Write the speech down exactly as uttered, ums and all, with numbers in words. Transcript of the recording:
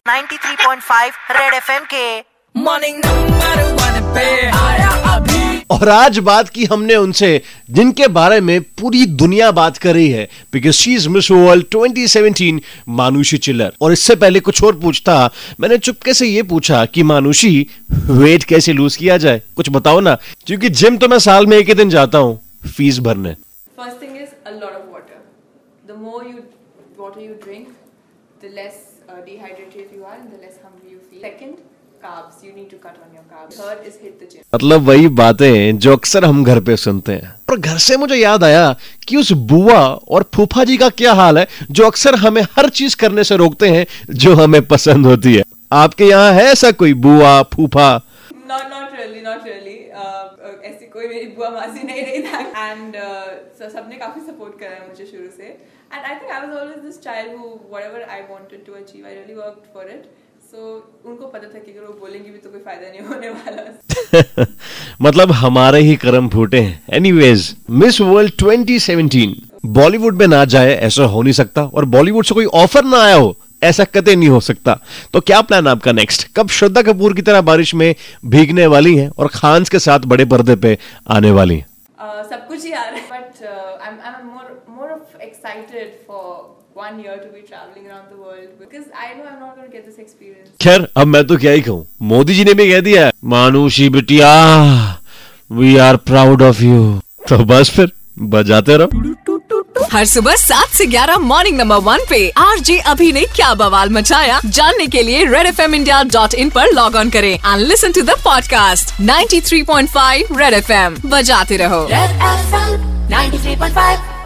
Ninety three point five red FM के morning number one पे आया अभी। और आज बात की हमने उनसे जिनके बारे में पूरी दुनिया बात कर रही है, because she is Miss World twenty seventeen, Manushi Chhillar. और इससे पहले कुछ और पूछता, मैंने चुपके से ये पूछा कि मानुषी वेट कैसे लूज किया जाए, कुछ बताओ ना, क्योंकि जिम तो मैं साल में एक ही दिन जाता हूँ फीस भरने। First thing is a lot of water. The more you water you drink, the less uh, dehydrated you are and the less hungry you feel. Second, carbs. You need to cut on your carbs. Third is hit the gym. मतलब वही बातें जो अक्सर हम घर पे सुनते हैं। और घर से मुझे याद आया कि उस बुआ और फूफा जी का क्या हाल है जो अक्सर हमें हर चीज करने से रोकते हैं जो हमें पसंद होती है। आपके यहाँ है ऐसा कोई बुआ फूफा? Not not really, not really. Uh, ऐसी कोई मेरी बुआ मासी नहीं रही था and uh, सबने काफी सपोर्ट करा है मुझे शुरू से and I think I was always this child who whatever I wanted to achieve I really worked for it. So उनको पता था कि अगर वो बोलेंगे भी तो कोई फायदा नहीं होने वाला। मतलब हमारे ही कर्म फूटे हैं। Anyways, Miss World twenty seventeen Bollywood में ना जाए ऐसा हो नहीं सकता, और बॉलीवुड से कोई ऑफर ना आया हो ऐसा कतई नहीं हो सकता। तो क्या प्लान आपका नेक्स्ट? कब श्रद्धा कपूर की तरह बारिश में भीगने वाली हैं और खान्स के साथ बड़े पर्दे पे आने वाली हैं? uh, सब कुछ ही आ रहा है but I'm I'm more more of excited for one year to be traveling around the world because I know I'm not going to get this experience. खैर अब मैं तो क्या ही कहूँ, मोदी जी ने भी कह दिया, मानुषी बिटिया we are proud of you. तो बस फिर बजाते रहो। हर सुबह सात से ग्यारह मॉर्निंग नंबर वन पे आरजे अभी ने क्या बवाल मचाया, जानने के लिए Red F M India dot in पर लॉग ऑन करें and listen to the podcast ninety three point five Red F M. बजाते रहो। Red F M ninety three point five.